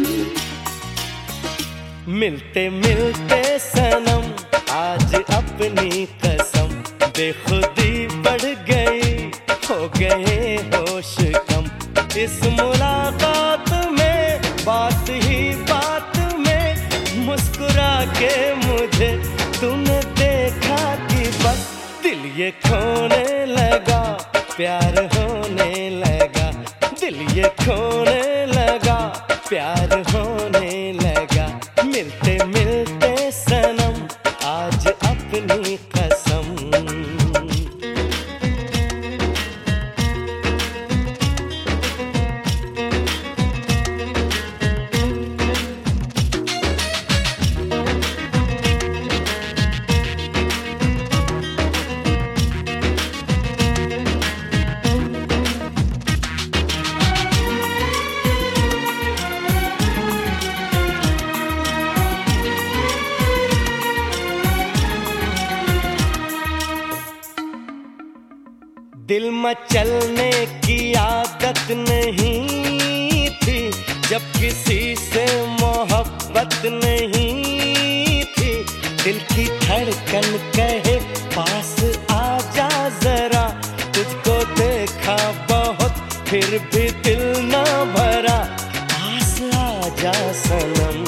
मिलते मिलते सनम आज अपनी कसम, बेखुदी बढ़ गई, हो गए होश कम। इस मुलाकात में बात ही बात में मुस्कुरा के मुझे तूने देखा कि बस दिल ये खोने लगा, प्यार होने लगा। दिल ये खोने लगा, प्यार होने लगा। मिलते मिलते सनम आज अपनी कसम। दिल मचलने की आदत नहीं थी, जब किसी से मोहब्बत नहीं थी। दिल की धड़कन कहे पास आजा जरा, तुझको देखा बहुत फिर भी दिल ना भरा। पास आजा सनम,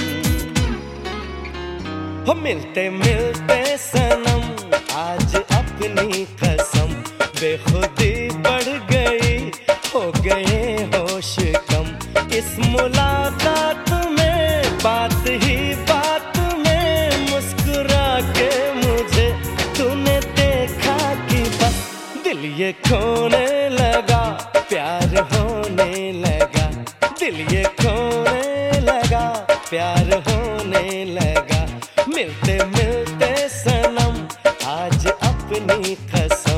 हो मिलते मिलते सनम आज अपनी कसम, बेखुदी बढ़ गई, हो गए होश कम। इस मुलाकात में बात ही बात में मुस्कुरा के मुझे तूने देखा कि बस दिल ये खोने लगा, प्यार होने लगा। दिल ये खोने लगा, प्यार होने लगा। मिलते मिलते सनम आज अपनी कसम।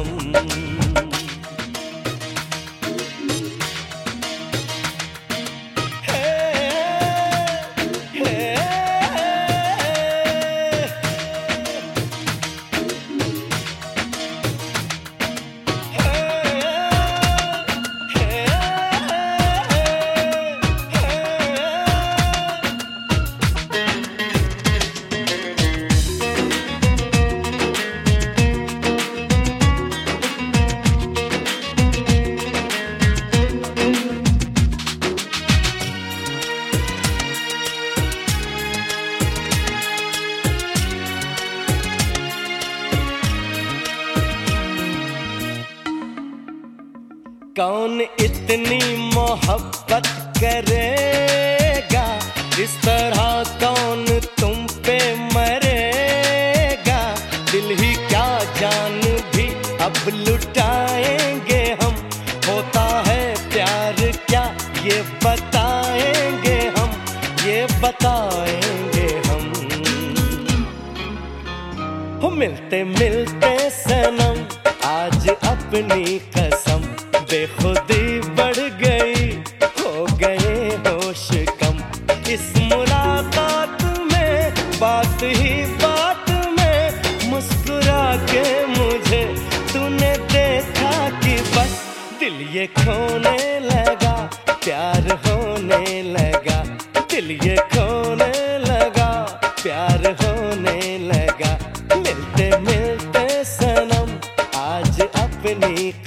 कौन इतनी मोहब्बत करेगा, इस तरह कौन तुम पे मरेगा। दिल ही क्या जान भी अब लुटाएंगे हम, होता है प्यार क्या ये बताएंगे हम, ये बताएंगे हम। हो मिलते मिलते सनम आज अपनी कसम, बेखुदी बढ़ गई, हो गए होश कम। इस मुलाकात में बात ही बात में मुस्कुरा के मुझे तूने देखा कि बस दिल ये खोने लगा, प्यार होने लगा। दिल ये खोने लगा, प्यार होने लगा। मिलते मिलते सनम आज अपनी